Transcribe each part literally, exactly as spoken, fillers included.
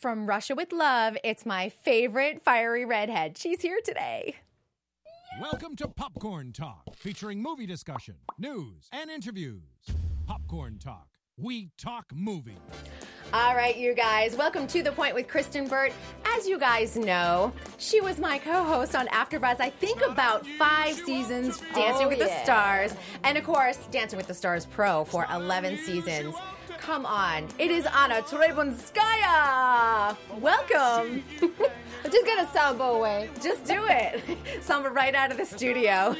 from Russia with Love. It's my favorite fiery redhead. She's here today. Welcome to Popcorn Talk, featuring movie discussion, news, and interviews. Popcorn Talk. We talk movies. All right, you guys. Welcome to The Point with Kristen Burt. As you guys know, she was my co-host on AfterBuzz, I think about five seasons, Dancing oh, with yeah. the Stars. And, of course, Dancing with the Stars Pro for eleven seasons. Come on. It is Anna Trebunskaya. Welcome. I'm just going to samba away. Just do it. Samba right out of the studio.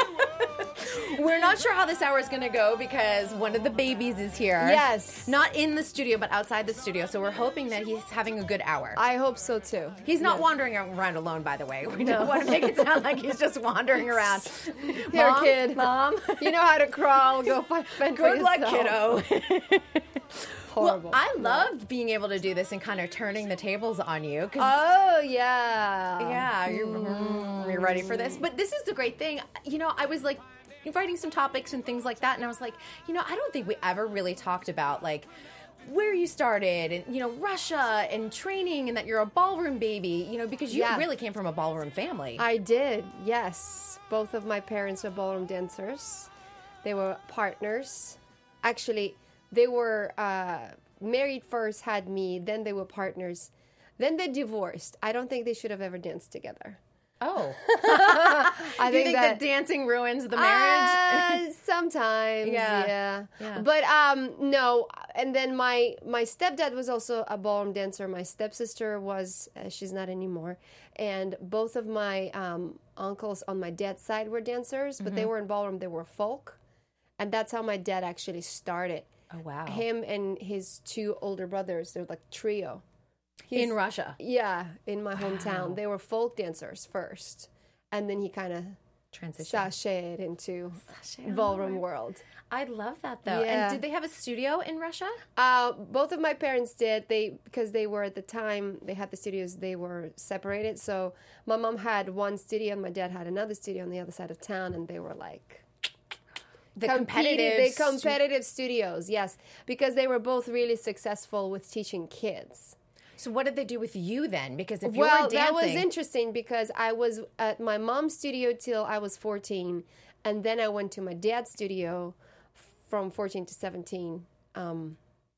We're not sure how this hour is going to go because one of the babies is here. Yes. Not in the studio, but outside the studio. So we're hoping that he's having a good hour. I hope so, too. He's not yes. wandering around alone, by the way. We don't want to make it sound like he's just wandering around. Here, Mom, kid. Mom. You know how to crawl. Go find fend for Good luck, yourself. kiddo. Horrible. Well, I loved being able to do this and kind of turning the tables on you. 'Cause Oh, yeah. Yeah, you're, mm, you're ready for this. But this is the great thing. You know, I was like writing some topics and things like that, and I was like, you know, I don't think we ever really talked about like where you started and, you know, Russia and training and that you're a ballroom baby, you know, because you Yeah. really came from a ballroom family. I did, yes. Both of my parents were ballroom dancers. They were partners. Actually, they were uh, married first, had me, then they were partners. Then they divorced. I don't think they should have ever danced together. Oh. I Do you think that that dancing ruins the marriage? Uh, sometimes, Yeah. yeah. Yeah. But um, no. And then my my stepdad was also a ballroom dancer. My stepsister was. Uh, she's not anymore. And both of my um, uncles on my dad's side were dancers, but Mm-hmm. they weren't ballroom. They were folk, and that's how my dad actually started. Oh, wow. Him and his two older brothers. They're like trio. He's- In Russia. Yeah, in my hometown. They were folk dancers first. And then he kind of Transition. sashayed into Sashayed, ballroom Lord. world. I love that, though. Yeah. And did they have a studio in Russia? Uh, both of my parents did. They because they were at the time they had the studios. They were separated. So my mom had one studio, and my dad had another studio on the other side of town, and they were like The competed- competitive. the stu- competitive studios. Yes, because they were both really successful with teaching kids. So what did they do with you then? Because if you Well, were dancing, that was interesting because I was at my mom's studio till I was fourteen, and then I went to my dad's studio from fourteen to seventeen um,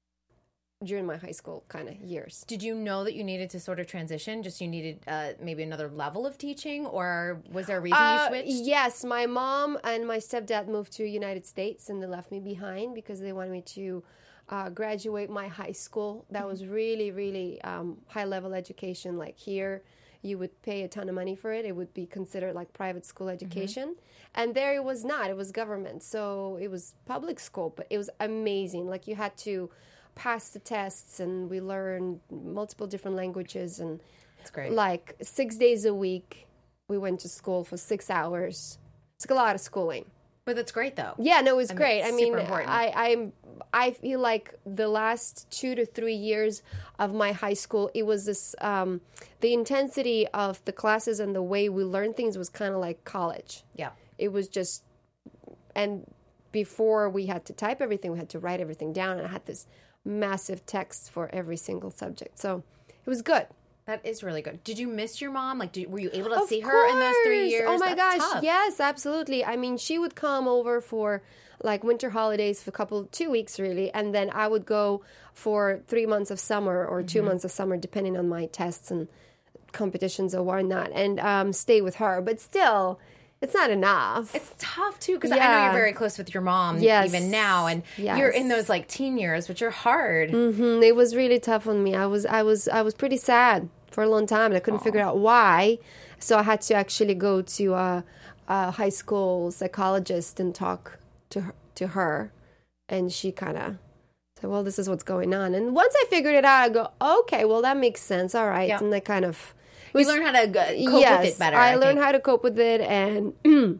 during my high school kind of years. did you know that you needed to sort of transition? Just you needed uh, maybe another level of teaching, or was there a reason Uh, you switched? yes, my mom and my stepdad moved to the United States, and they left me behind because they wanted me to uh, graduate my high school. That was really, really um, high-level education. Like here, you would pay a ton of money for it. It would be considered like private school education. And there it was not. It was government. So it was public school, but it was amazing. Like you had to pass the tests, and we learned multiple different languages. And That's great. like six days a week, we went to school for six hours. It's like a lot of schooling. But that's great, though. Yeah, no, it was I mean, great. it's I mean, super important. I, I'm, I feel like the last two to three years of my high school, it was this, um, the intensity of the classes and the way we learned things was kind of like college. Yeah. It was just, and before we had to type everything, we had to write everything down, and I had this massive text for every single subject. So it was good. That is really good. Did you miss your mom? Like, did, were you able to Of see her in those three course. years? Oh my That's gosh, tough. yes, absolutely. I mean, she would come over for like winter holidays for a couple, two weeks really, and then I would go for three months of summer or two Mm-hmm. months of summer, depending on my tests and competitions or whatnot, and um, stay with her. But still, it's not enough. It's tough, too, because I know Yeah. you're very close with your mom Yes. even now, and Yes. you're in those, like, teen years, which are hard. Mhm. It was really tough on me. I was, I was, I was pretty sad for a long time, and I couldn't figure out why. So I had to actually go to a, a high school psychologist and talk to her, to her, and she kind of said, "Well, this is what's going on." And once I figured it out, I go, "Okay, well, that makes sense. All right." Yeah. And I kind of You learn how to g- cope yes, with it better. I, I learned think. how to cope with it, and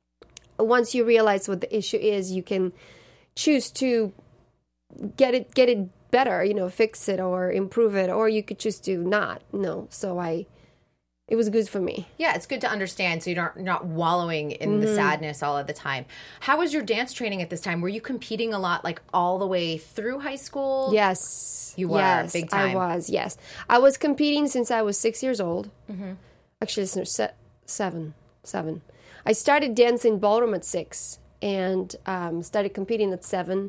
once you realize what the issue is, you can choose to get it get it better, you know, fix it or improve it, or you could just do not. No, so I it was good for me. Yeah, it's good to understand so you don't, you're not wallowing in mm-hmm. the sadness all of the time. How was your dance training at this time? Were you competing a lot, like all the way through high school? Yes. You were, yes, big time. I was, yes. I was competing since I was six years old. Mm-hmm. Actually, se- seven. Seven. I started dancing ballroom at six and um, started competing at seven.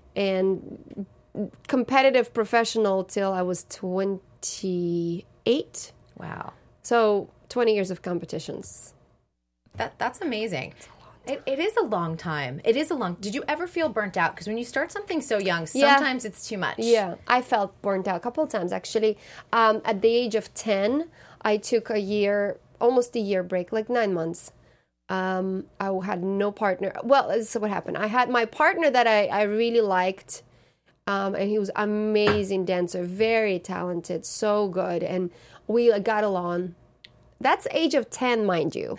And competitive professional till I was twenty-eight. Wow. So twenty years of competitions. That That's amazing. It, it is a long time. It is a long... Did you ever feel burnt out? Because when you start something so young, sometimes yeah. it's too much. Yeah, I felt burnt out a couple of times, actually. Um, at the age of ten, I took a year, almost a year break, like nine months. Um, I had no partner. Well, this is what happened. I had my partner that I, I really liked, um, and he was an amazing dancer, very talented, so good, and we got along. That's age of ten, mind you.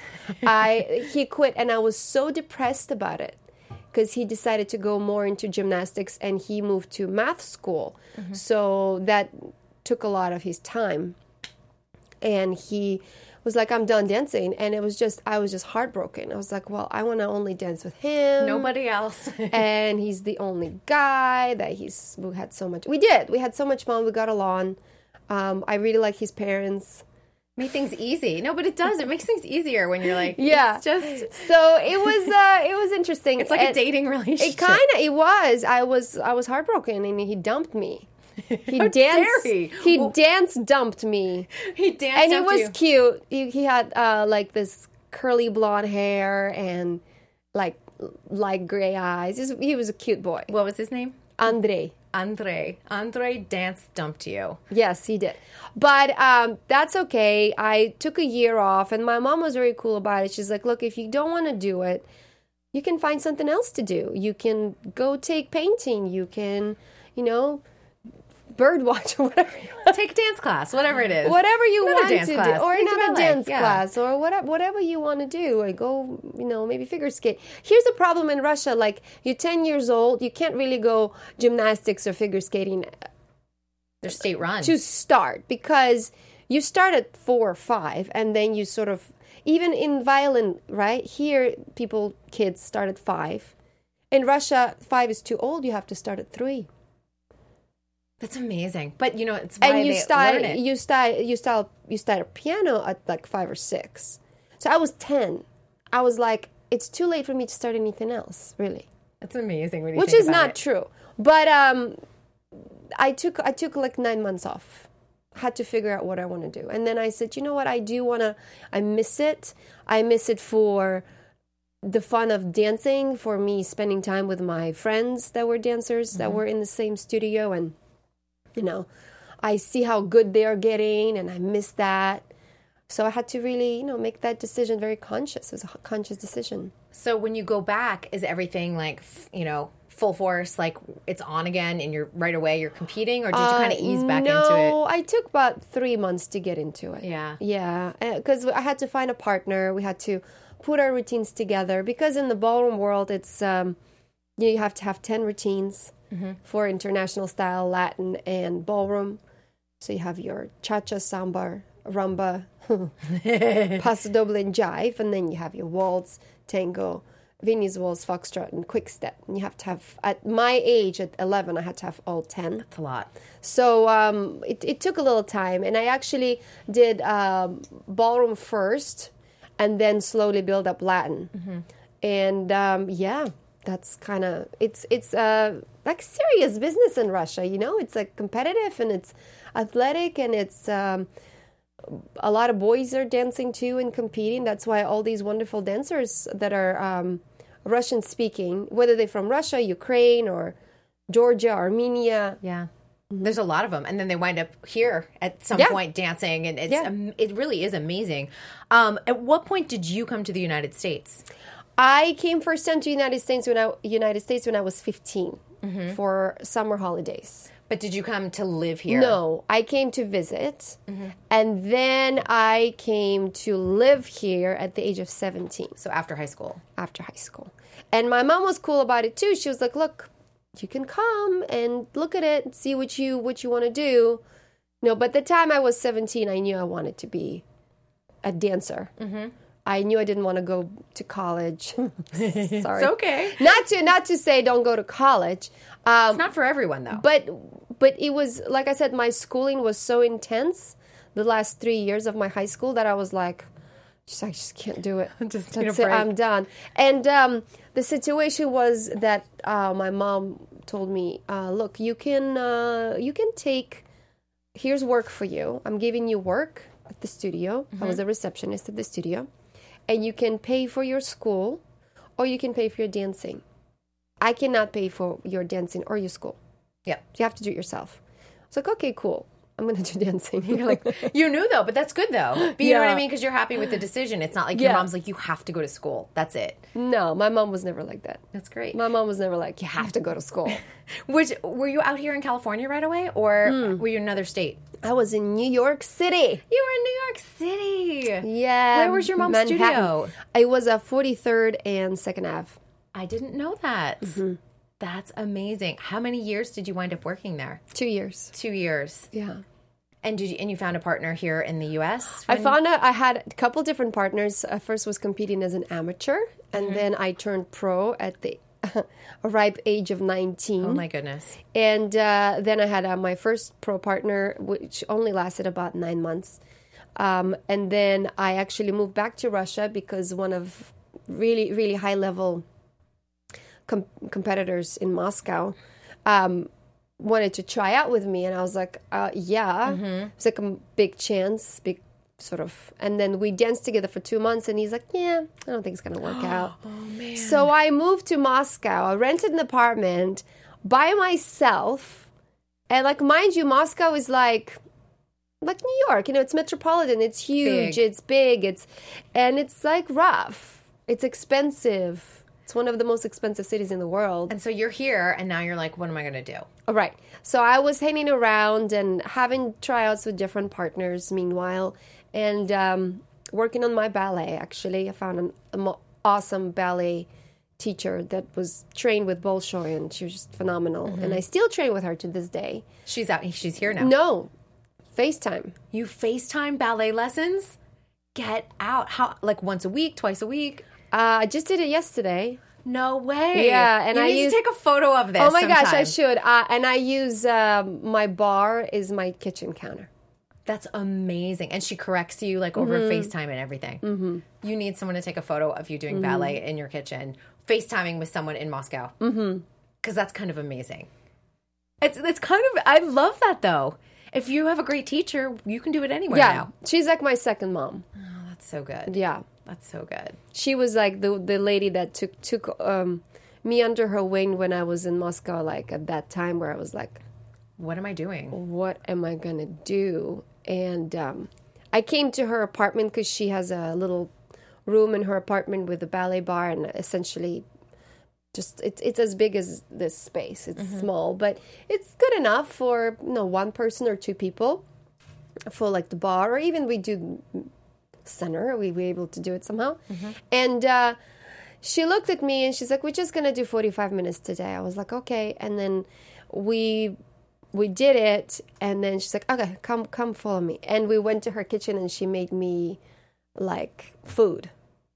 I he quit, and I was so depressed about it because he decided to go more into gymnastics, and he moved to math school. Mm-hmm. So that took a lot of his time, and he was like, I'm done dancing. And it was just, I was just heartbroken. I was like, well, I want to only dance with him. Nobody else. And he's the only guy that he's, we had so much, we did. We had so much fun. We got along. Um, I really like his parents. Make things easy. No, but it does. It makes things easier when you're like, yeah. It's just. So it was, uh, it was interesting. It's like and a dating relationship. It kind of, it was. I was, I was heartbroken, and he dumped me. He How danced. Dare he he well, dance dumped me. He danced, and he was you. cute. He, he had uh, like this curly blonde hair and like light gray eyes. He was, he was a cute boy. What was his name? Andre. Andre. Andre dance dumped you. Yes, he did. But um, that's okay. I took a year off, and my mom was very cool about it. She's like, look, if you don't want to do it, you can find something else to do. You can go take painting. You can, you know, bird watch or whatever you want. Take dance class, whatever it is. Whatever you another want dance to class. do. Or Think another about dance life. Yeah. class. Or whatever, whatever you want to do. Like go, you know, maybe figure skate. Here's the problem in Russia. Like, you're ten years old. You can't really go gymnastics or figure skating. They're state run. To start. Because you start at four or five. And then you sort of, even in violin, right? Here, people, kids start at five. In Russia, five is too old. You have to start at three. That's amazing. But, you know, it's why and you they start, learn it. You start, you start, you start piano at like five or six. So I was ten. I was like, it's too late for me to start anything else, really. That's amazing. When you Which think is about not it. true. But um, I took, I took like nine months off. Had to figure out what I want to do. And then I said, you know what? I do want to, I miss it. I miss it for the fun of dancing, for me spending time with my friends that were dancers, mm-hmm. that were in the same studio, and you know, I see how good they are getting, and I miss that. So I had to really, you know, make that decision very conscious. It was a conscious decision. So when you go back, is everything like, you know, full force, like it's on again and you're right away, you're competing, or did you Uh, kind of ease back no, into it? No, I took about three months to get into it. Yeah. Yeah, because I had to find a partner. We had to put our routines together, because in the ballroom world, it's um, you have to have ten routines. Mm-hmm. For international style, Latin, and ballroom. So you have your cha-cha, samba, rumba, paso doble, and jive, and then you have your waltz, tango, Viennese waltz, foxtrot, and quick step. And you have to have, at my age, at eleven, I had to have all ten. That's a lot. So um, it, it took a little time, and I actually did um, ballroom first, and then slowly build up Latin. Mm-hmm. And um, yeah, that's kind of, it's, it's, uh, like serious business in Russia, you know. It's like competitive, and it's athletic, and it's um, a lot of boys are dancing too and competing. That's why all these wonderful dancers that are um, Russian speaking, whether they're from Russia, Ukraine, or Georgia, Armenia. Yeah. There's a lot of them, and then they wind up here at some Yeah. point dancing, and it's Yeah. um, it really is amazing. Um, at what point did you come to the United States? I came first time to the United States when I United States when I was fifteen. Mm-hmm. For summer holidays. But did you come to live here? No, I came to visit, mm-hmm. and then I came to live here at the age of seventeen. So after high school? After high school. And my mom was cool about it too. She was like, look, you can come and look at it, see what you what you want to do. No, but the time I was seventeen, I knew I wanted to be a dancer. Mm-hmm. I knew I didn't want to go to college. Sorry, It's okay. Not to not to say don't go to college. Um, It's not for everyone, though. but but it was, like I said, my schooling was so intense the last three years of my high school that I was like, just, I just can't do it. Just need a That's it. break. I'm done. And um, the situation was that uh, my mom told me, uh, look, you can uh, you can take, here's work for you. I'm giving you work at the studio. Mm-hmm. I was a receptionist at the studio. And you can pay for your school or you can pay for your dancing. I cannot pay for your dancing or your school. Yeah. You have to do it yourself. I was like, okay, cool. I'm going to do dancing. You're like, you knew, though, but that's good, though. But you know what I Yeah. mean? Because you're happy with the decision. It's not like your Yeah. mom's like, you have to go to school. That's it. No, my mom was never like that. That's great. My mom was never like, you have to go to school. Which, were you out here in California right away? Or Hmm. were you in another state? I was in New York City. You were in New York City. Yeah. Where was your mom's Manhattan. studio? It was a forty-third and second Ave. I didn't know that. Mm-hmm. That's amazing. How many years did you wind up working there? Two years. Two years. Yeah. And did you, and you found a partner here in the U S? I when- found out I had a couple different partners. I first was competing as an amateur, and Mm-hmm. then I turned pro at the ripe age of nineteen. Oh my goodness. And uh, then I had uh, my first pro partner, which only lasted about nine months. Um, and then I actually moved back to Russia because one of really, really high level com- competitors in Moscow um, wanted to try out with me. And I was like, uh, yeah, it's like a big chance, big sort of. And then we danced together for two months and he's like, yeah, I don't think it's going to work out. Oh man. So I moved to Moscow. I rented an apartment by myself. And like, mind you, Moscow is like, like New York, you know, it's metropolitan, it's huge, Big. it's big, it's, and it's like rough. It's expensive. It's one of the most expensive cities in the world. And so you're here, and now you're like, what am I going to do? All right. So I was hanging around and having tryouts with different partners meanwhile, and um, working on my ballet, actually. I found an, an awesome ballet teacher that was trained with Bolshoi, and she was just phenomenal. And I still train with her to this day. She's out. She's here now. No, FaceTime. You FaceTime ballet lessons? Get out. How? Like once a week, twice a week? Uh, I just did it yesterday. No way. Yeah, and you I need use- to take a photo of this. Oh my gosh, I sometime. should. Uh, and I use um, my bar is my kitchen counter. That's amazing. And she corrects you like over FaceTime and everything. Mm-hmm. You need someone to take a photo of you doing Mm-hmm. ballet in your kitchen, FaceTiming with someone in Moscow. Mm-hmm. Because that's kind of amazing. It's it's kind of, I love that though. If you have a great teacher, you can do it anywhere Yeah, now. she's like my second mom. Oh, that's so good. Yeah. That's so good. She was like the the lady that took took um, me under her wing when I was in Moscow. Like at that time, where I was like, What am I doing? "What am I gonna do?" And um, I came to her apartment because she has a little room in her apartment with a ballet bar, and essentially, just it's it's as big as this space. It's small, but it's good enough for you know one person or two people for like the bar, or even we do. Center, we were able to do it somehow. And uh, she looked at me and she's like, we're just going to do forty-five minutes today. I was like, okay. And then we we did it. And then she's like, okay, come come follow me. And we went to her kitchen and she made me like food.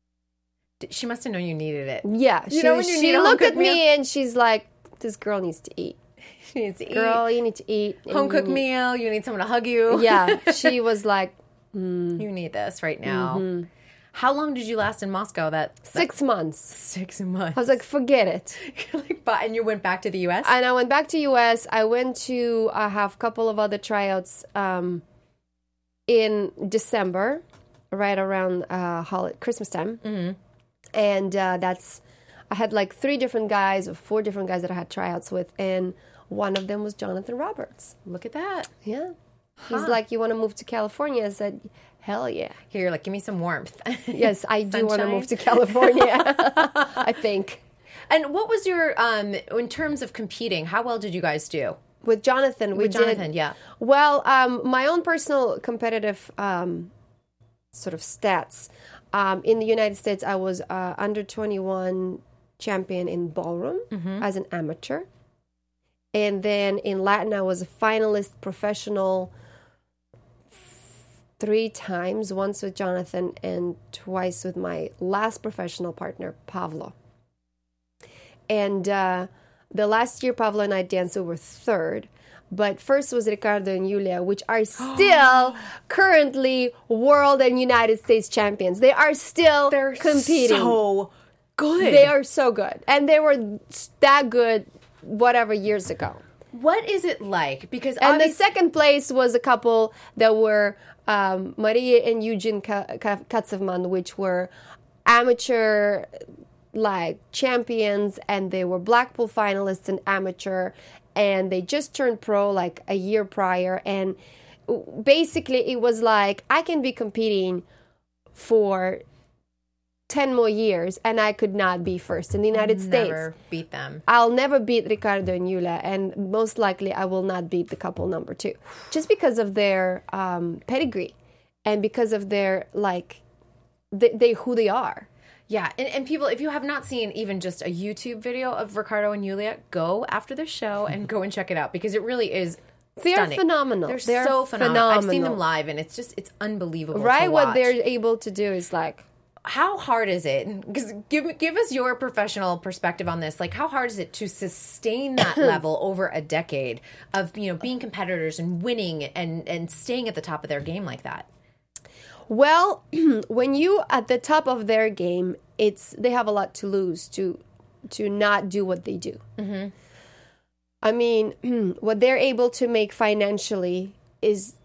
She must have known you needed it. Yeah. You she know when you she need a looked at home-cooked me meal? and she's like, this girl needs to eat. She needs to eat. Girl, you need to eat. and Home you cooked need-" meal. You need someone to hug you. Yeah. She was like, You need this right now. How long did you last in Moscow? That, that six months. six months. I was like, forget it. You're like, but and you went back to the U S. And I went back to U S. I went to uh, have a couple of other tryouts um, in December, right around uh, holiday, Christmas time. Mm-hmm. And uh, that's, I had like three different guys or four different guys that I had tryouts with. And one of them was Jonathan Roberts. Look at that. Yeah. He's like, you want to move to California? I said, hell yeah. Here, you're like, give me some warmth. Yes, I do want to Sunshine. move to California, I think. And what was your um in terms of competing? How well did you guys do With Jonathan, we with did. Jonathan? Yeah. Well, um, my own personal competitive um, sort of stats. Um, in the United States, I was uh, under twenty-one champion in ballroom as an amateur. And then in Latin, I was a finalist professional three times, once with Jonathan and twice with my last professional partner, Pavlo. And uh, the last year, Pavlo and I danced, we were third. But first was Ricardo and Julia, which are still currently world and United States champions. They are still They're competing. so good. They are so good. And they were that good whatever years ago. What is it like? Because And the obvious- second place was a couple that were um, Maria and Eugene Ka- Ka- Katzevman, which were amateur like champions, and they were Blackpool finalists in amateur, and they just turned pro like a year prior. And basically it was like, I can be competing for ten more years and I could not be first in the United States. never beat them. I'll never beat Ricardo and Julia, and most likely I will not beat the couple number two, just because of their um, pedigree and because of their like they, they who they are. Yeah, and, and people, if you have not seen even just a YouTube video of Ricardo and Julia, go after the show and go and check it out, because it really is They're stunning. phenomenal. They're, They're so phenomenal. I've seen phenomenal. them live, and it's just, it's unbelievable Right, to what watch. they're able to do is like, How hard is it? 'Cause give give us your professional perspective on this. Like, how hard is it to sustain that level over a decade of, you know, being competitors and winning and and staying at the top of their game like that? well, when you at the top of their game, it's they have a lot to lose to to not do what they do. Mm-hmm. I mean, what they're able to make financially is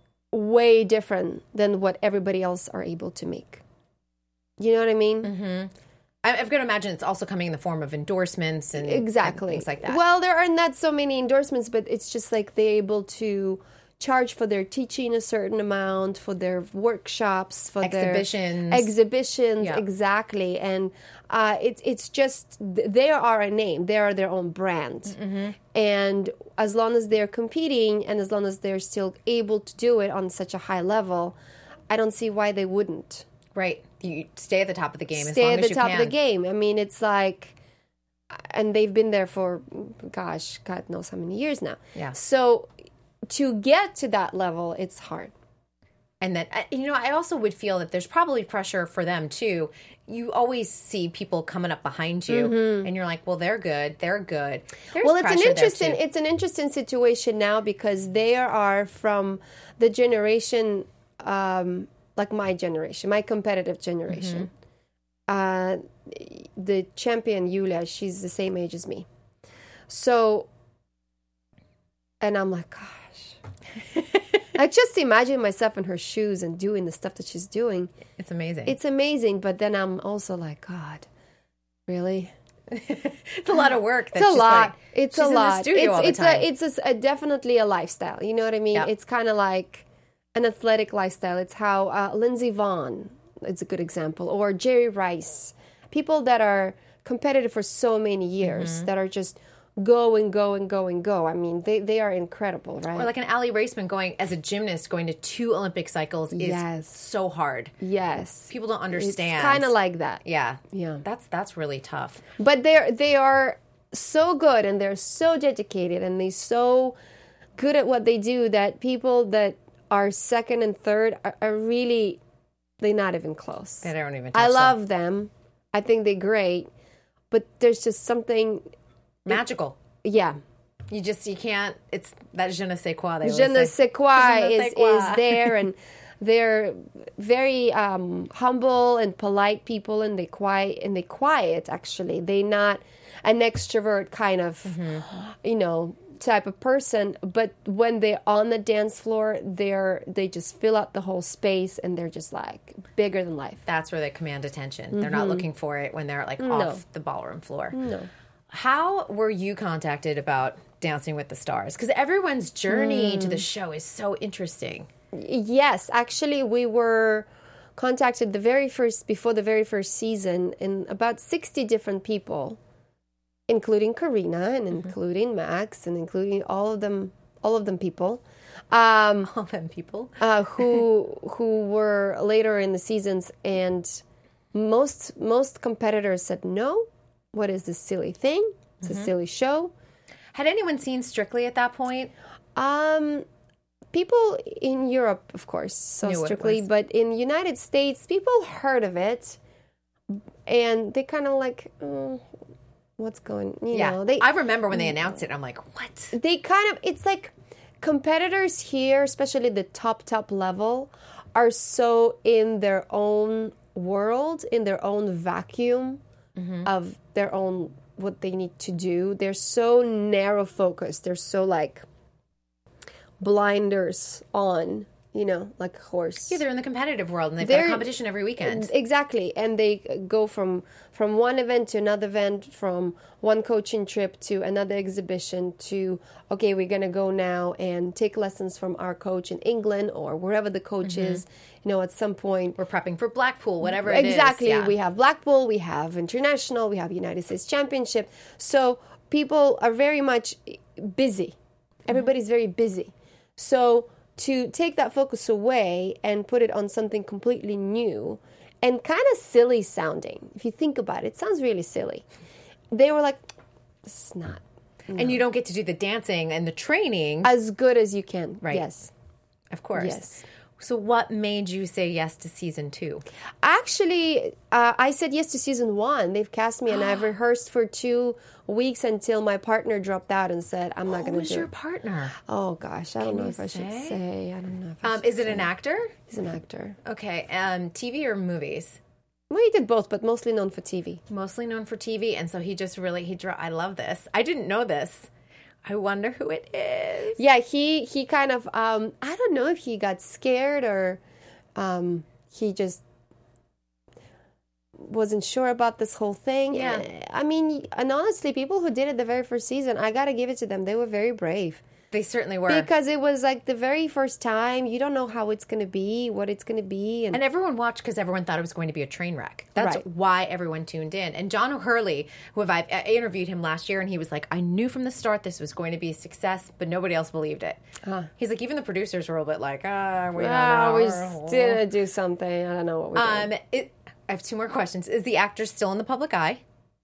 way different than what everybody else are able to make. You know what I mean? Mm-hmm. I, I've got to imagine it's also coming in the form of endorsements and, Exactly. and things like that. Well, there are not so many endorsements, but it's just like they're able to charge for their teaching a certain amount, for their workshops, for Exhibitions. their exhibitions, Yeah. exactly. And uh, it's it's just they are a name, they are their own brand, Mm-hmm. and as long as they're competing and as long as they're still able to do it on such a high level, I don't see why they wouldn't. Right. You stay at the top of the game as Stay long at as the you top can. of the game. I mean, it's like, and they've been there for, gosh, God knows how many years now. Yeah. So to get to that level, it's hard. And then, I- you know, I also would feel that there's probably pressure for them too. You always see people coming up behind you, and you're like, well, they're good. They're good. There's Mm-hmm. Well, it's an pressure there, interesting, too. it's an interesting situation now because they are from the generation, um, like my generation, my competitive generation. Uh, the champion Yulia, she's the same age as me. So, and I'm like, gosh. I just imagine myself in her shoes and doing the stuff that she's doing. It's amazing. It's amazing, but then I'm also like, God, really? It's a lot of work. That It's a she's lot. putting- It's she's a in lot. the studio it's all the it's time. a it's a s- a definitely a lifestyle. You know what I mean? Yeah. It's kind of like an athletic lifestyle. It's how uh, Lindsey Vonn is a good example, or Jerry Rice, people that are competitive for so many years, Mm-hmm. that are just go and go and go and go. I mean, they they are incredible, right? Or like an Ali Raceman going as a gymnast, going to two Olympic cycles is Yes. so hard. yes, People don't understand. It's kind of like that. yeah, Yeah. That's that's really tough. But they're they are so good and they're so dedicated and they're so good at what they do that people that are second and third are, are really they're not even close. They don't even. Touch I them. love them. I think they're great, but there's just something. magical. Yeah, You just you can't. It's that je ne sais quoi. They je always ne say. sais quoi Je ne sais is quoi. is there, and they're very um, humble and polite people, and they quiet and they quiet. Actually, they're not an extrovert kind of, you know, type of person. But when they're on the dance floor, they're they just fill out the whole space, and they're just like bigger than life. That's where they command attention. They're not looking for it when they're like Mm-hmm. No. off the ballroom floor. No. How were you contacted about Dancing with the Stars? Because everyone's journey to the Mm. show is so interesting. Yes, actually, we were contacted the very first before the very first season, and about sixty different people, including Karina and including Max and including all of them, all of them people, um, All them people. uh, who who were later in the seasons, and most most competitors said no. What is this silly thing? It's a silly show. Had anyone seen Strictly at that point? Um, people in Europe, of course, so Knew what it strictly, was. but in United States, people heard of it, and they kind of like, oh, what's going, you Yeah. know, they I remember when they announced it. I'm like, what? they kind of, it's like competitors here, especially the top top level, are so in their own world, in their own vacuum of their own what they need to do. They're so narrow focused. They're so like blinders on, you know, like a horse. Yeah, they're in the competitive world and they've They're- got a competition every weekend. Exactly, and they go from from one event to another event, from one coaching trip to another exhibition to, okay, we're gonna go now and take lessons from our coach in England or wherever the coach is. You know, at some point, We're prepping for Blackpool, whatever it is. exactly. Yeah. We have Blackpool, we have international, we have United States Championship. So people are very much busy. Everybody's very busy. So to take that focus away and put it on something completely new and kind of silly sounding, if you think about it, it sounds really silly. They were like, this is not And you don't get to do the dancing and the training. as good as you can. Right. Yes. Of course. Yes. So what made you say yes to season two? Actually, uh, I said yes to season one. They've cast me, and I've rehearsed for two weeks until my partner dropped out and said, "I'm not Who going to was do your it." partner? Oh gosh, I don't Can know you if I should say? say. I don't know. If I Um, should is it say. an actor? He's an actor. Okay. Um, T V or movies? Well, he did both, but mostly known for T V. Mostly known for T V, and so he just really he. Dro- I love this. I didn't know this. I wonder who it is. Yeah, he he kind of. Um, I don't know if he got scared or um, he just wasn't sure about this whole thing. Yeah. Uh, I mean, and honestly, people who did it the very first season, I got to give it to them. They were very brave. They certainly were. Because it was like the very first time. You don't know how it's going to be, what it's going to be. And, And everyone watched because everyone thought it was going to be a train wreck. That's Right. why everyone tuned in. And John O'Hurley, who have I I interviewed him last year, and he was like, I knew from the start this was going to be a success, but nobody else believed it. He's like, even the producers were a little bit like, ah, we don't ah, know. we just did do something. I don't know what we did. Um, it, I have two more questions. Is the actor still in the public eye?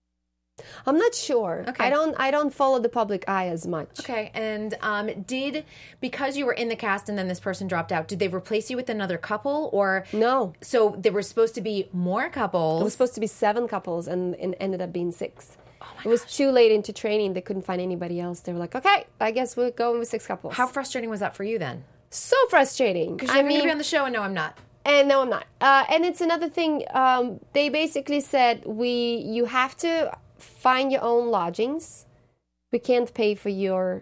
I'm not sure. Okay. I don't. I don't follow the public eye as much. Okay, and um, did, because you were in the cast and then this person dropped out, did they replace you with another couple? Or No, so there were supposed to be more couples? it was supposed to be seven couples, and it ended up being six. it was too late into training. They couldn't find anybody else. They were like, okay, I guess we'll go with six couples. How frustrating was that for you then? so frustrating. Because I you're going to mean, be on the show and no, I'm not. And no, I'm not. Uh, and it's another thing. Um, they basically said we you have to find your own lodgings. We can't pay for your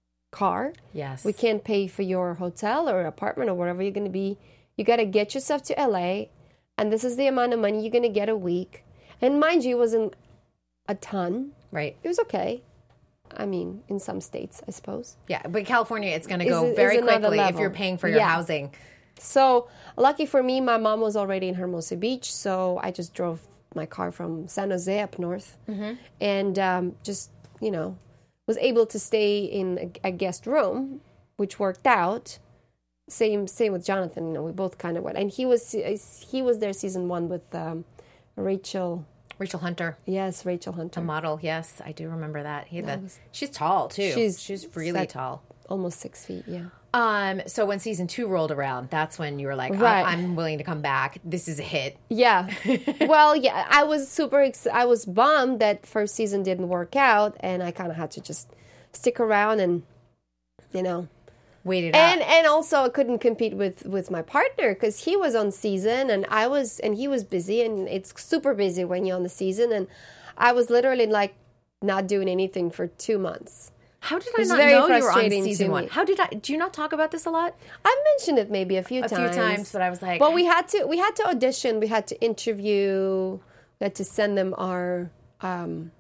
car. Yes. We can't pay for your hotel or apartment or wherever you're going to be. You got to get yourself to L A, and this is the amount of money you're going to get a week. And mind you, it wasn't a ton. Right. It was okay. I mean, in some states, I suppose. Yeah, but California, it's going to Is- go is very another quickly if level. you're paying for your Yeah. housing. So lucky for me, my mom was already in Hermosa Beach, so I just drove my car from San Jose up north, and um, just you know was able to stay in a, a guest room, which worked out. Same same with Jonathan. You know, we both kind of went, and he was he was there season one with um, Rachel. Rachel Hunter, Yes, Rachel a Hunter, model. Yes, I do remember that. He, the, was- she's tall too. She's she's really set- tall. almost six feet. Yeah. Um. So when season two rolled around, that's when you were like, Right. I- I'm willing to come back. This is a hit. Yeah. Well, yeah, I was super ex- I was bummed that first season didn't work out, and I kind of had to just stick around and you know. Waited And out. and also I couldn't compete with with my partner cuz he was on season and I was and he was busy, and it's super busy when you're on the season, and I was literally like not doing anything for two months. How did I was not very know you were on frustrating season to one? me. How did I? Do you not talk about this a lot? I've mentioned it maybe a few A times. few times, but I was like, But we had to we had to audition, we had to interview, we had to send them our um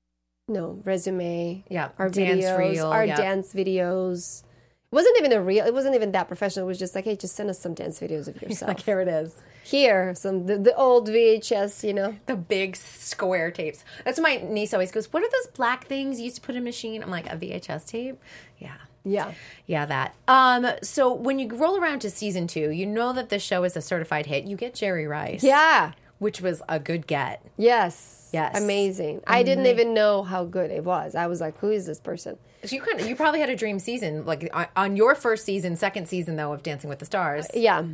no, resume, Yeah, our dance videos, reel, our yeah. dance videos. It wasn't even a real it wasn't even that professional. It was just like, hey, just send us some dance videos of yourself. like here it is. Here, some the, the old V H S, you know. The big square tapes. That's what my niece always goes, what are those black things you used to put in a machine? I'm like, a V H S tape? Yeah. Yeah. Yeah, that. Um, so when you roll around to season two, you know that the show is a certified hit. You get Jerry Rice. Yeah. which was a good get. Yes. Yes. Amazing. I didn't even know how good it was. I was like, who is this person? So you kind of, you probably had a dream season, like on, on your first season, second season though of Dancing with the Stars. Yeah.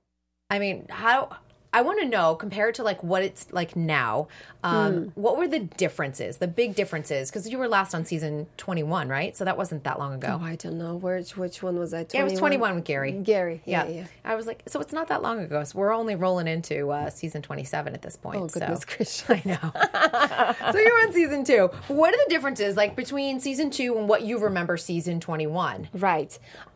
I mean, how I want to know, compared to like what it's like now, um, Hmm. what were the differences, the big differences? Because you were last on season twenty-one, right? So that wasn't that long ago. Oh, I don't know. Which, which one was I? Yeah, it was twenty-one with Gary. Gary. Yeah, yeah. I was like, so it's not that long ago. So we're only rolling into uh, season twenty-seven at this point. Oh, goodness so. gracious. I know. So you're on season two. What are the differences like between season two and what you remember season twenty-one? Right.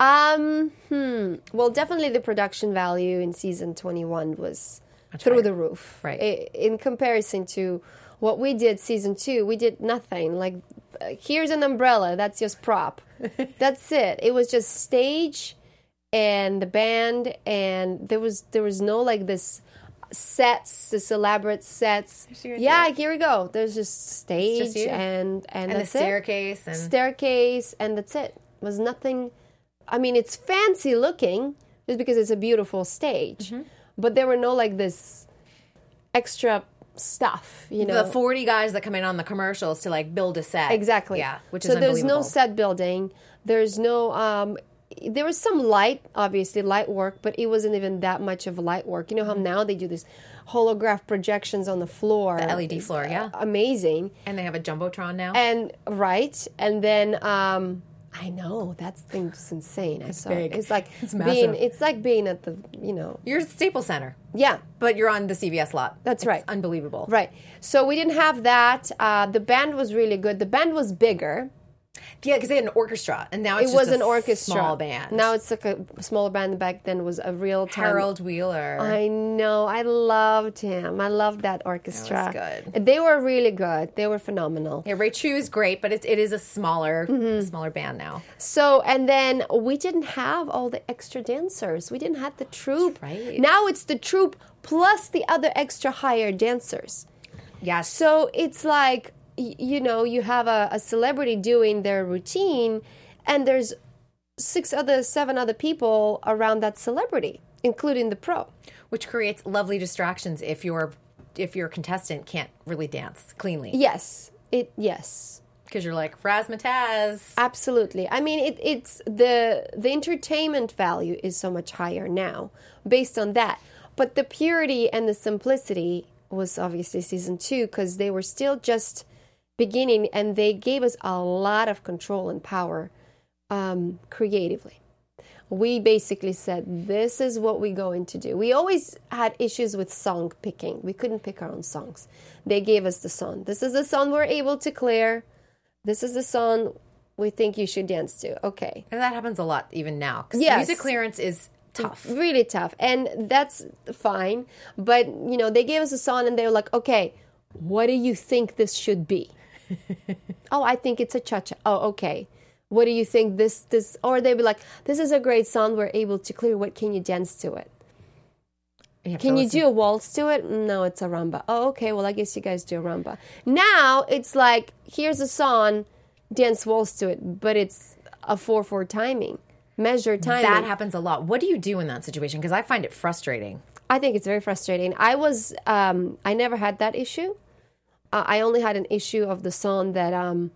Um, hmm. Well, definitely the production value in season twenty-one was through higher. the roof. Right. I- in comparison to what we did season two, we did nothing. Like, uh, here's an umbrella. That's just prop. That's it. It was just stage and the band, and there was there was no like this sets, this elaborate sets. Sure yeah, here we go. There's just stage just you. and and, And the that's it. staircase and staircase, and that's it. Was nothing. I mean, it's fancy looking just because it's a beautiful stage, Mm-hmm. but there were no like this extra stuff, you know. the forty guys that come in on the commercials to like build a set. Exactly. Yeah, which so is there's no unbelievable. set building. There's no. Um, there was some light, obviously light work, but it wasn't even that much of light work. You know how now they do this holograph projections on the floor, The L E D floor, yeah. amazing. And they have a jumbotron now. And right, and then um, I know that thing's insane. I saw big. it. It's like It's being. massive. It's like being at the. You know. You're at Staples Center, Yeah. but you're on the C V S lot. That's It's right. Unbelievable. Right. So we didn't have that. Uh, the band was really good. The band was bigger. Yeah, because they had an orchestra, and now it's It just was a an orchestra. small band. Now it's like a smaller band. Back then was a real time. Harold Wheeler. I know. I loved him. I loved that orchestra. That was good. They were really good. They were phenomenal. yeah, Ray Chu is great, but it, it is a smaller, Mm-hmm. a smaller band now. So, and then we didn't have all the extra dancers. We didn't have the troupe. right. Now it's the troupe plus the other extra hired dancers. Yes. So it's like, y- you know, you have a, a celebrity doing their routine, and there's six other, seven other people around that celebrity, including the pro. Which creates lovely distractions if your if your contestant can't really dance cleanly. Yes. It, yes. Because you're like, Razzmatazz. Absolutely. I mean, it, it's the the entertainment value is so much higher now based on that. But the purity and the simplicity was obviously season two because they were still just beginning, and they gave us a lot of control and power um, creatively. We basically said, this is what we're going to do. We always had issues with song picking. We couldn't pick our own songs. They gave us the song. This is the song we're able to clear. This is the song we think you should dance to. Okay. And that happens a lot even now. 'Cause Yes. music clearance is tough. Really tough. And that's fine. But, you know, they gave us a song and they were like, okay, what do you think this should be? Oh, I think it's a cha-cha. Oh, okay. What do you think this, this, or they'd be like, this is a great song. We're able to clear. What can you dance to it? You have to Can you listen. do a waltz to it? No, it's a rumba. Oh, okay. Well, I guess you guys do a rumba. Now it's like, here's a song, dance waltz to it, but it's a four four timing, measured timing. That happens a lot. What do you do in that situation? Because I find it frustrating. I think it's very frustrating. I was, um, I never had that issue. Uh, I only had an issue of the song that um,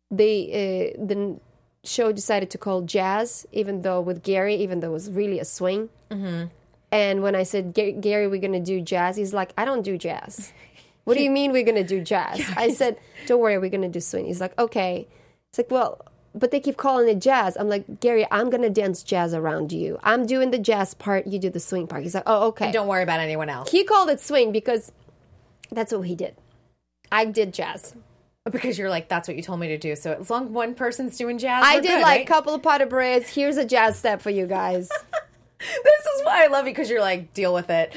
they, uh, the show decided to call jazz, even though with Gary, even though it was really a swing. Mm-hmm. And when I said, Gary, we're going to do jazz, he's like, I don't do jazz. What do you mean we're going to do jazz? I said, don't worry, we're going to do swing. He's like, okay. It's like, well, but they keep calling it jazz. I'm like, Gary, I'm going to dance jazz around you. I'm doing the jazz part, you do the swing part. He's like, oh, okay. And don't worry about anyone else. He called it swing because that's what he did. I did jazz. Because you're like, that's what you told me to do. So as long as one person's doing jazz, I we're did good, like a right? couple of pas de bourrées. Here's a jazz step for you guys. This is why I love you, because you're like, deal with it.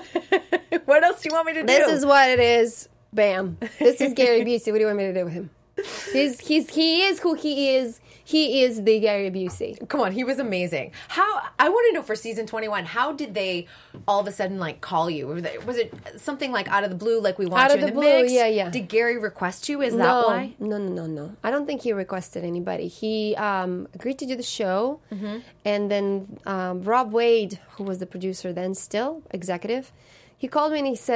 What else do you want me to do? This is what it is. Bam. This is Gary Busey. What do you want me to do with him? He's, he's, he is who he is. He is the Gary Busey. Come on, he was amazing. How I want to know for season twenty-one, how did they all of a sudden like call you? Was it, was it something like out of the blue, like we want Out you of in the the blue, mix? yeah, yeah. Did Gary request you? Is that no, why? No, no, no, no. I don't think he requested anybody. He um, agreed to do the show. Mm-hmm. And then um, Rob Wade, who was the producer then, still executive, he called me and he said,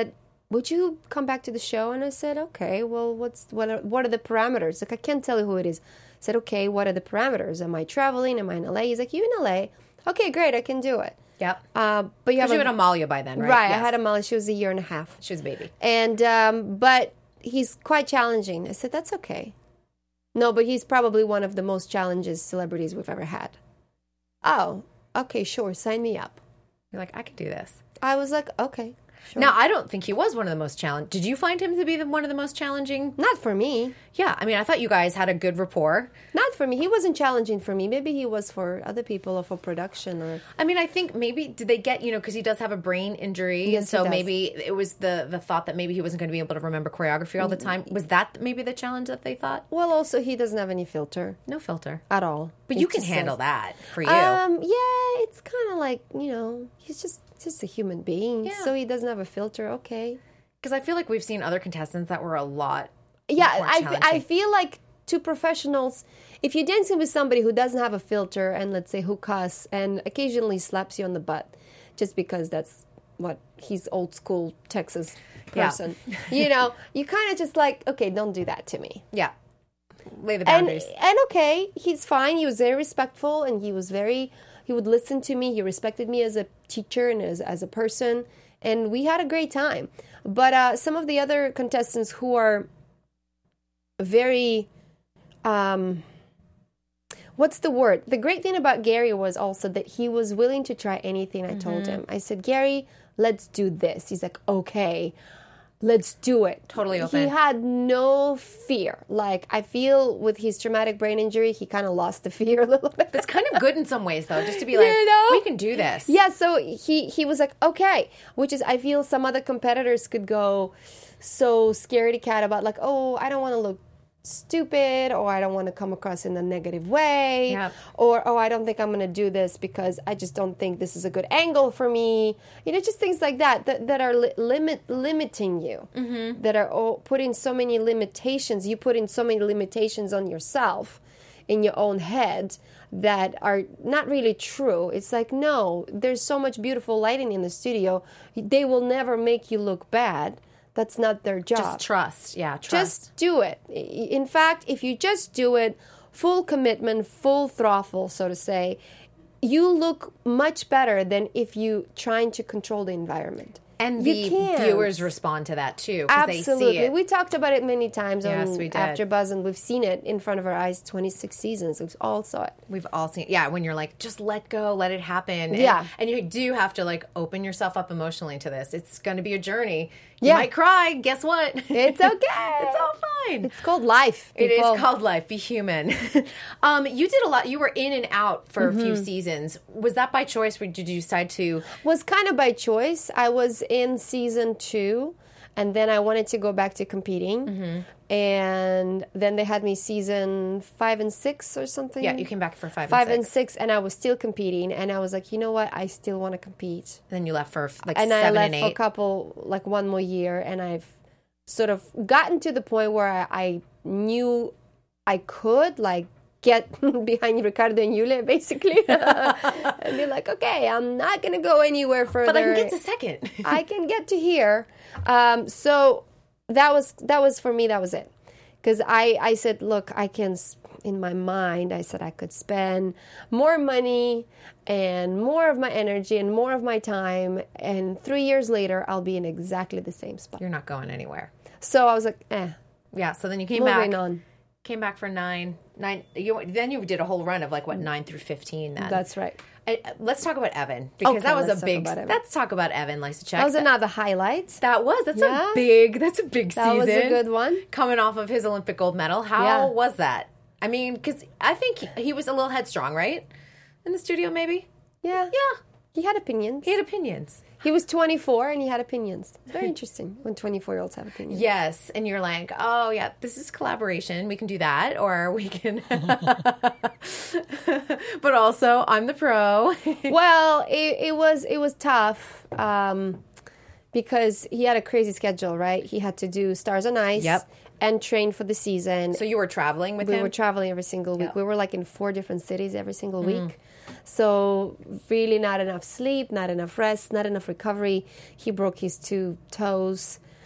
would you come back to the show? And I said, okay, well, what's what are, what are the parameters? Like, I can't tell you who it is. I said, okay, what are the parameters? Am I traveling? Am I in L A? He's like, you in L A? Okay, great, I can do it. Yep. Uh, but you have you a, had Amalia by then, right? Right, Yes. I had Amalia. She was a year and a half. She was a baby. And, um, but he's quite challenging. I said, that's okay. No, but he's probably one of the most challenging celebrities we've ever had. Oh, okay, sure, sign me up. You're like, I could do this. I was like, okay, sure. Now, I don't think he was one of the most challenging. Did you find him to be the, one of the most challenging? Not for me. Yeah, I mean, I thought you guys had a good rapport. Not for me. He wasn't challenging for me. Maybe he was for other people or for production or... I mean, I think maybe, did they get, you know, because he does have a brain injury. Yes, and so he does. maybe it was the, the thought that maybe he wasn't going to be able to remember choreography all the time. Was that maybe the challenge that they thought? Well, also, he doesn't have any filter No filter. at all. But It you can just handle says- that for you. Um, yeah, it's kind of like, you know, he's just just a human being. Yeah. So he doesn't have a filter. Okay. Because I feel like we've seen other contestants that were a lot Yeah, more I, challenging. I feel like to professionals, if you're dancing with somebody who doesn't have a filter and let's say who cuss and occasionally slaps you on the butt just because that's what he's old school Texas Yeah. person, you know, you kind of just like, okay, don't do that to me. Yeah. Lay the And, boundaries. and okay, he's fine. He was very respectful and he was very, he would listen to me. He respected me as a teacher and as, as a person. And we had a great time. But uh, some of the other contestants who are very, um, what's the word? The great thing about Gary was also that he was willing to try anything I told him. I said, Gary, let's do this. He's like, okay, let's do it. Totally He open. had no fear. Like, I feel with his traumatic brain injury, he kind of lost the fear a little bit. It's kind of good in some ways, though, just to be like, You know? we can do this. Yeah, so he he was like, okay, which is I feel some other competitors could go so scaredy cat about like, oh, I don't want to look stupid or I don't want to come across in a negative way Yep. or oh, I don't think I'm going to do this because I just don't think this is a good angle for me. You know, just things like that that, that are li- limit limiting you. Mm-hmm. That are all, putting so many limitations. You put in so many limitations on yourself in your own head that are not really true. It's like, no, there's so much beautiful lighting in the studio. They will never make you look bad. That's not their job. Just trust. Yeah, trust. Just do it. In fact, if you just do it, full commitment, full throttle, so to say, you look much better than if you trying to control the environment. and you the can't. viewers respond to that, too, because they Absolutely. see it. We talked about it many times Yes, on we did. AfterBuzz, and we've seen it in front of our eyes twenty-six seasons. We all saw it. We've all seen, yeah, when you're like, just let go, let it happen. And, Yeah. And you do have to, like, open yourself up emotionally to this. It's going to be a journey. You Yeah. might cry. Guess what? It's okay. It's all fine. It's called life. It is people. called life. Be human. um, you did a lot. You were in and out for a few Mm-hmm. seasons. Was that by choice, or did you decide to? Was kind of by choice. I was in season two, and then I wanted to go back to competing. Mm-hmm. And then they had me season five and six or something. Yeah, you came back for five, five and and six. six, and I was still competing. And I was like, you know what? I still want to compete. Then you left for like And seven I left and for a eight. couple, like one more year, and I've sort of gotten to the point where I, I knew I could, like, get behind Ricardo and Yulia, basically. And be like, okay, I'm not going to go anywhere further. But I can get to second. I can get to here. Um, so that was that was for me. That was it. Because I I said, look, I can. In my mind, I said I could spend more money and more of my energy and more of my time, and three years later, I'll be in exactly the same spot. You're not going anywhere. So I was like, eh. Yeah. So then you came Moving back. on. Came back for nine. Nine. You then you did a whole run of like what nine through fifteen. Then That's right. Uh, let's talk about Evan because Okay, that was let's a talk big. about Evan. Let's talk about Evan Lysacek. That was another highlight. That was. That's Yeah. a big. That's a big That season. was a good one. Coming off of his Olympic gold medal. How Yeah. was that? I mean, because I think he, he was a little headstrong, right? In the studio, maybe. Yeah. Yeah. He had opinions. He had opinions. He was twenty-four and he had opinions. It's very interesting when twenty-four-year-olds have opinions. Yes, and you're like, oh yeah, this is collaboration. We can do that, or we can. But also, I'm the pro. Well, it, it was it was tough um, because he had a crazy schedule, right? He had to do Stars on Ice Yep. and train for the season. So you were traveling with we him. were traveling every single week. Yeah. We were like in four different cities every single Mm-hmm. week. So really not enough sleep, not enough rest, not enough recovery. He broke his two toes.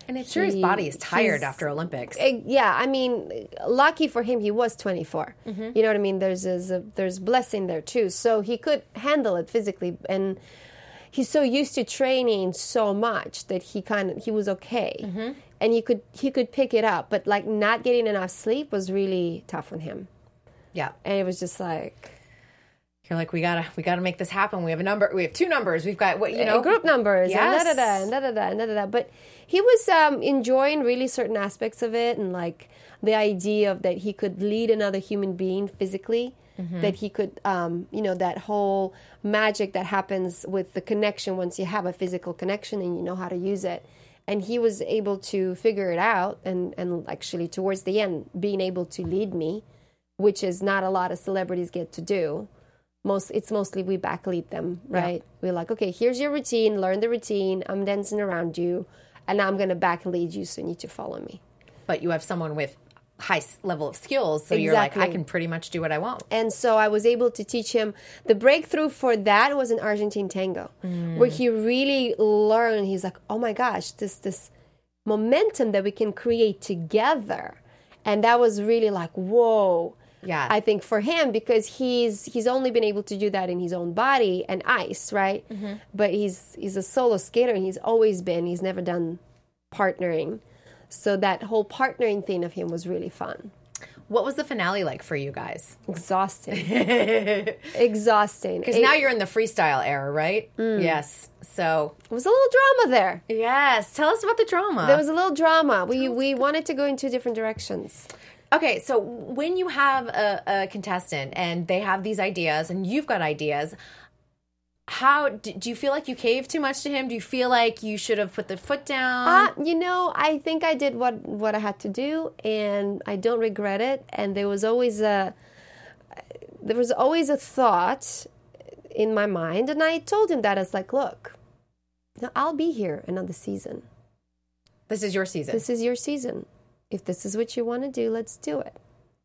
And I'm sure his He- body is tired he's- after Olympics. Eh, Yeah, I mean, lucky for him, he was twenty-four. Mm-hmm. You know what I mean? There's there's a, there's blessing there too. So he could handle it physically, and he's so used to training so much that he kind of he was okay, Mm-hmm. and he could he could pick it up. But like not getting enough sleep was really tough on him, Yeah. and it was just like You're like, we gotta, we gotta make this happen. We have a number. We have two numbers. We've got what you know, uh, group numbers Yes. and da da da and da da da and da da da. But he was um, enjoying really certain aspects of it, and like the idea of that he could lead another human being physically, that he could, um, you know, that whole magic that happens with the connection once you have a physical connection and you know how to use it. And he was able to figure it out, and and actually towards the end, being able to lead me, which is not a lot of celebrities get to do. Most it's mostly we backlead them, right? We're like, okay, here's your routine, learn the routine. I'm dancing around you, and I'm gonna backlead you, so you need to follow me. but you have someone with high s- level of skills, so you're like, I Exactly. can pretty much do what I want. And so I was able to teach him. The breakthrough for that was in Argentine tango, where he really learned. He's like, oh my gosh, this this momentum that we can create together, and that was really like, whoa. Yeah. I think for him, because he's he's only been able to do that in his own body and ice, right? But he's he's a solo skater, and he's always been. He's never done partnering, so that whole partnering thing of him was really fun. What was the finale like for you guys? Exhausting, exhausting. Because It, now you're in the freestyle era, right? Mm. Yes. So it was a little drama there. yes, tell us about the drama. There was a little drama. We we wanted to go in two different directions. Okay, so when you have a, a contestant and they have these ideas and you've got ideas, how do, do you feel like you caved too much to him? Do you feel like you should have put the foot down? Uh, you know, I think I did what, what I had to do, and I don't regret it. And there was always a there was always a thought in my mind, and I told him that. I was like, look, now I'll be here another season. This is your season. This is your season. If this is what you want to do, let's do it.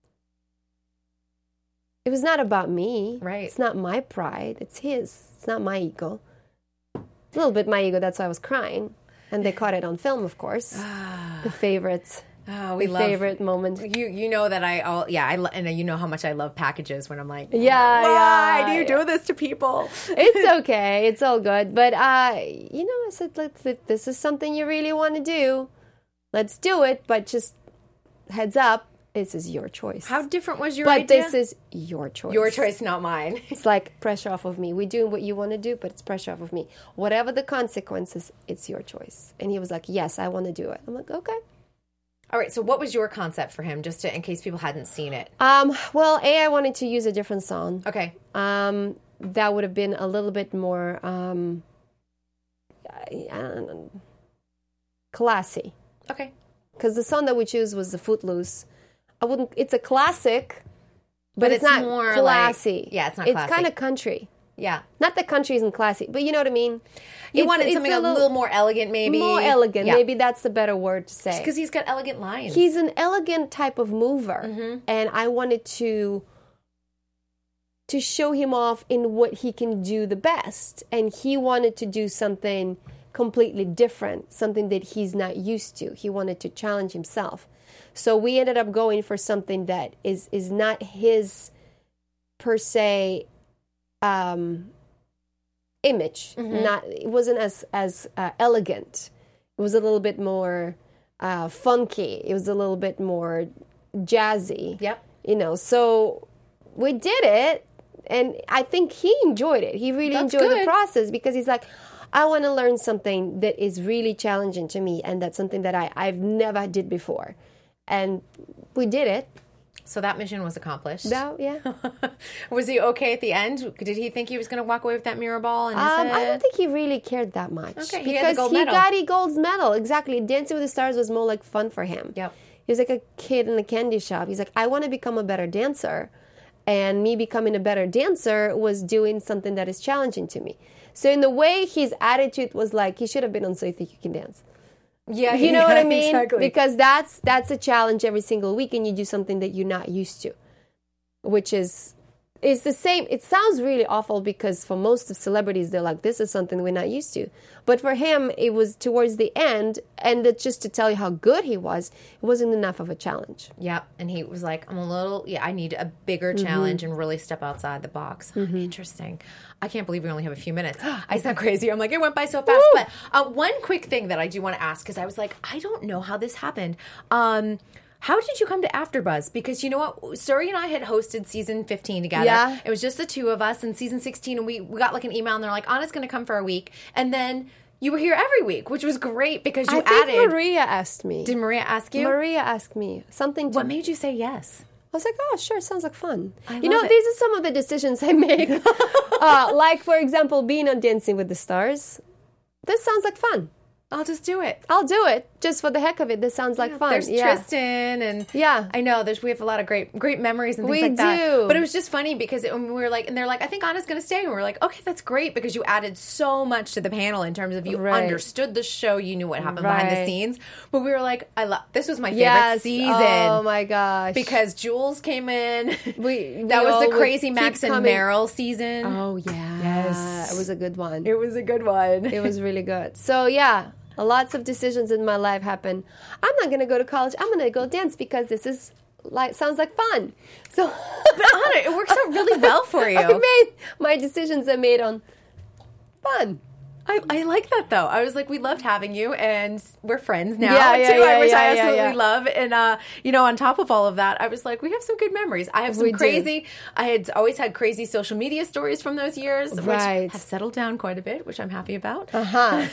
It was not about me. Right. It's not my pride. It's his. It's not my ego. A little bit my ego. That's why I was crying. And they caught it on film, of course. the favorite. Oh, we the love favorite moment. You you know that I all yeah I lo- and you know how much I love packages when I'm like Yeah, why yeah, do you yeah. do this to people? It's okay. It's all good. But, uh, you know, I said, let's, if this is something you really want to do, let's do it. But just heads up, this is your choice. How different was your but idea? this is your choice. Your choice, not mine. It's like pressure off of me. We're doing what you want to do, but it's pressure off of me. Whatever the consequences, it's your choice. And he was like, yes, I want to do it. I'm like, okay. All right. So what was your concept for him, just to, in case people hadn't seen it? Um, well, A, I wanted to use a different song. Okay. Um, that would have been a little bit more um, I, I don't know, classy. Okay. Because the song that we choose was the Footloose. I wouldn't. It's a classic, but, But it's, it's not more classy. like- yeah, it's not It's classy. kind of country. Yeah. Not that country isn't classy, but you know what I mean. You It's- wanted it's something a little, more elegant, maybe more elegant. Yeah. Maybe that's the better word to say. because he's got elegant lines. He's an elegant type of mover, Mm-hmm. and I wanted to to show him off in what he can do the best, and he wanted to do something completely different, something that he's not used to. He wanted to challenge himself. So we ended up going for something that is is not his per se um, image. Mm-hmm. Not it wasn't as as uh, elegant. It was a little bit more uh, funky. It was a little bit more jazzy. Yep. You know, so we did it, and I think he enjoyed it. He really That's enjoyed good. the process because he's like, I want to learn something that is really challenging to me, and that's something that I, I've never did before. And we did it. So that mission was accomplished. No, yeah. Was he okay at the end? Did he think he was going to walk away with that mirror ball? In his Um, head? I don't think he really cared that much. Okay, he because had the gold he medal. got a gold medal. Exactly. Dancing with the Stars was more like fun for him. Yep. He was like a kid in a candy shop. He's like, I want to become a better dancer. And me becoming a better dancer was doing something that is challenging to me. So in the way, his attitude was like, he should have been on So You Think You Can Dance. Yeah, You know yeah, what I mean? Exactly. Because that's that's a challenge every single week, and you do something that you're not used to, which is it's the same. It sounds really awful because for most of celebrities, they're like, this is something we're not used to. But for him, it was towards the end, and that just to tell you how good he was, it wasn't enough of a challenge. Yep. And he was like, I'm a little, yeah, I need a bigger Mm-hmm. challenge and really step outside the box. Mm-hmm. Interesting. I can't believe we only have a few minutes. I sound crazy. I'm like, it went by so fast. But uh, one quick thing that I do want to ask, because I was like, I don't know how this happened. Um, How did you come to AfterBuzz? Because you know what? Suri and I had hosted season fifteen together. Yeah. It was just the two of us in season sixteen, and we, we got like an email, and they're like, Anna's going to come for a week. And then you were here every week, which was great because you I think added. Maria asked me. Did Maria ask you? Maria asked me something. To, What made you say yes? I was like, oh, sure, sounds like fun. I you know, love it. these are some of the decisions I make. uh, like, for example, being on Dancing with the Stars. This sounds like fun. I'll just do it. I'll do it just for the heck of it. This sounds like fun. There's yeah. Tristan and Yeah. I know there's we have a lot of great great memories and things We like that. do. But it was just funny because it, when we were like, and they're like, I think Anna's going to stay, and we we're like, okay, that's great because you added so much to the panel in terms of you Right. understood the show, you knew what happened behind the Right. scenes. But we were like, I love this was my favorite Yes. season. Oh my gosh. Because Jules came in. we that we was all the would Crazy keep Max and coming- Meryl season. Oh yeah. Yes. It was a good one. It was a good one. It was really good. So yeah, lots of decisions in my life happen. I'm not gonna go to college. I'm gonna go dance because this is like sounds like fun. So, But Anna, it works out really well for you. I made my decisions I made on fun. I, I like that though. I was like, we loved having you, and we're friends now Yeah, yeah, too, yeah, which yeah, I yeah, absolutely yeah. love. And uh, you know, on top of all of that, I was like, we have some good memories. I have some We do. crazy. I had always had crazy social media stories from those years, which Right. have settled down quite a bit, which I'm happy about. Uh huh.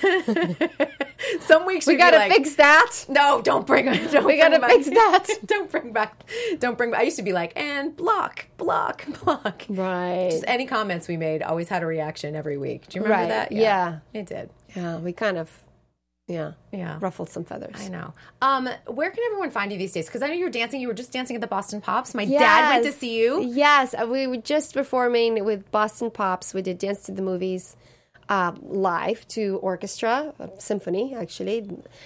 Some weeks We we'd gotta be like, fix that. No, don't bring it. Don't We bring gotta back- fix that. don't bring back. Don't bring. I used to be like, and block, block, block. Right. Just any comments we made always had a reaction every week. Do you remember Right. that? Yeah. it did. Yeah, we kind of, yeah, Yeah. ruffled some feathers. I know. Um, where can everyone find you these days? Because I know you're dancing. You were just dancing at the Boston Pops. My dad went to Yes. see you. Yes, uh, we were just performing with Boston Pops. We did Dance to the Movies uh, live to orchestra, uh, symphony actually.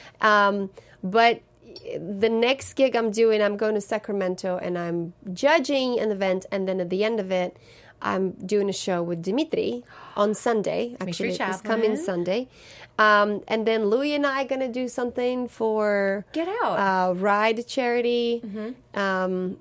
Um, but the next gig I'm doing, I'm going to Sacramento and I'm judging an event, and then at the end of it, I'm doing a show with Dimitri on Sunday. Actually, it's Chaplin. coming Sunday. Um, and then Louie and I are going to do something for Get Out. uh, Ride charity um,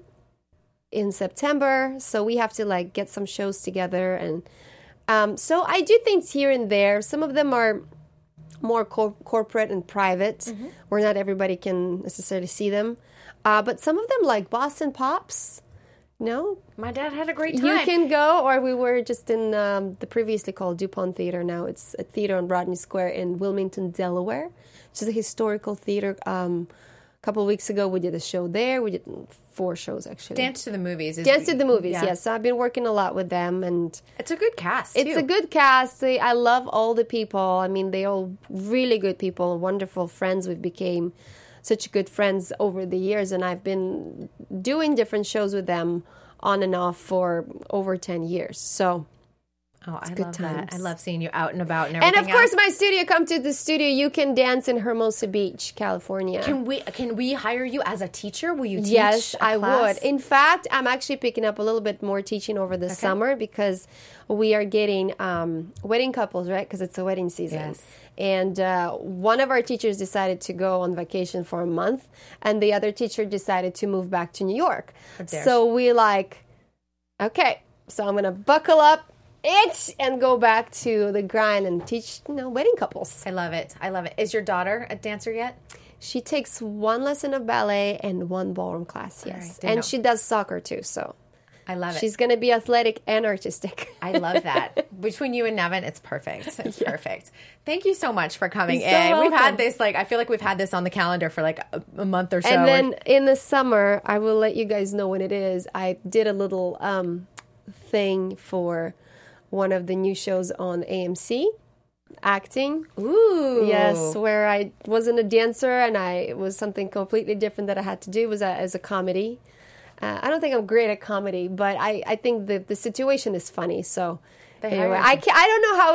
in September. So we have to like get some shows together. And um, so I do things here and there. Some of them are more cor- corporate and private, where not everybody can necessarily see them. Uh, but some of them, like Boston Pops, no, My dad had a great time. you can go, or we were just in um, the previously called DuPont Theater. Now it's a theater on Rodney Square in Wilmington, Delaware, which is a historical theater. Um, a couple of weeks ago, we did a show there. We did four shows, actually. Dance to the Movies. Is, Dance to the Movies, yeah. yes. So I've been working a lot with them, and It's a good cast, it's too. a good cast. They, I love all the people. I mean, they all really good people, wonderful friends. We've became such good friends over the years, and I've been doing different shows with them on and off for over ten years. So, Oh, I good love that. I times. love seeing you out and about and and everything of course, else. my studio. Come to the studio. You can dance in Hermosa Beach, California. Can we can we hire you as a teacher? Will you teach Yes, a I class? would. In fact, I'm actually picking up a little bit more teaching over the summer because we are getting um, wedding couples, right? Because it's a wedding season. Yes. And uh, one of our teachers decided to go on vacation for a month, and the other teacher decided to move back to New York. dare So we like, okay, so I'm going to buckle up it and go back to the grind and teach, you know, wedding couples. I love it. I love it. Is your daughter a dancer yet? She takes one lesson of ballet and one ballroom class, yes. right, didn't And know. she does soccer too, so I love it. she's going to be athletic and artistic. I love that. Between you and Nevin, it's perfect. It's perfect. Thank you so much for coming You're so in. We've had welcome. this, like, I feel like we've had this on the calendar for like a, a month or so. And then in the summer, I will let you guys know when it is. I did a little um, thing for one of the new shows on A M C, acting. Ooh. Yes, where I wasn't a dancer and I it was something completely different that I had to do. It was a, as a comedy. Uh, I don't think I'm great at comedy, but I, I think the the situation is funny. So They anyway, hired I you. can, I don't know how it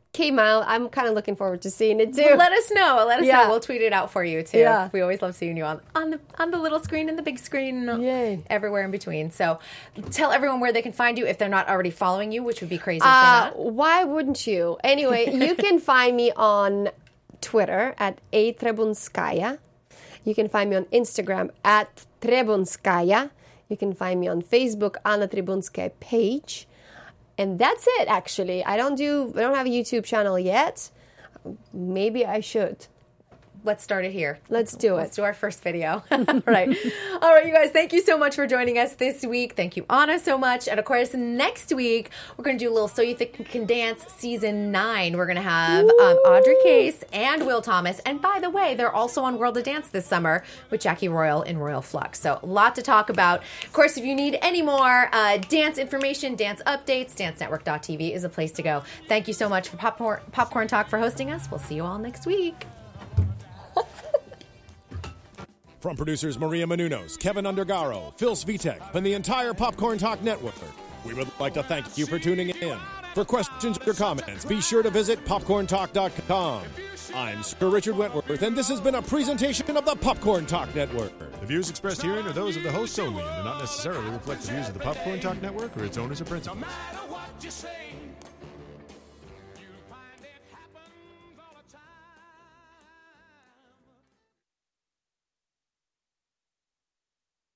came out. I'm kind of looking forward to seeing it too. Well, let us know. Let us Yeah. know. We'll tweet it out for you too. Yeah. We always love seeing you on, on the on the little screen and the big screen, and Yay. everywhere in between. So, tell everyone where they can find you if they're not already following you, which would be crazy. Uh, if they're not. why wouldn't you? Anyway, you can find me on Twitter at A Trebunskaya. You can find me on Instagram at Trebunskaya. You can find me on Facebook, Anna Trebunskaya page. And that's it, actually. I don't do, I don't have a YouTube channel yet. Maybe I should. Let's start it here. Let's do it. Let's do our first video. All right. All right, you guys, thank you so much for joining us this week. Thank you, Anna, so much. And of course, next week, we're going to do a little So You Think You Can Dance season nine. We're going to have um, Audrey Case and Will Thomas. And by the way, they're also on World of Dance this summer with Jackie Royal in Royal Flux. So a lot to talk about. Of course, if you need any more uh, dance information, dance updates, dance network dot t v is a place to go. Thank you so much for Popcorn, Popcorn Talk for hosting us. We'll see you all next week. From producers Maria Menounos, Kevin Undergaro, Phil Svitek, and the entire Popcorn Talk Network, we would like to thank you for tuning in. For questions or comments, be sure to visit popcorn talk dot com. I'm Sir Richard Wentworth, and this has been a presentation of the Popcorn Talk Network. The views expressed herein are those of the hosts only and do not necessarily reflect the views of the Popcorn Talk Network or its owners or principals. No matter what you say.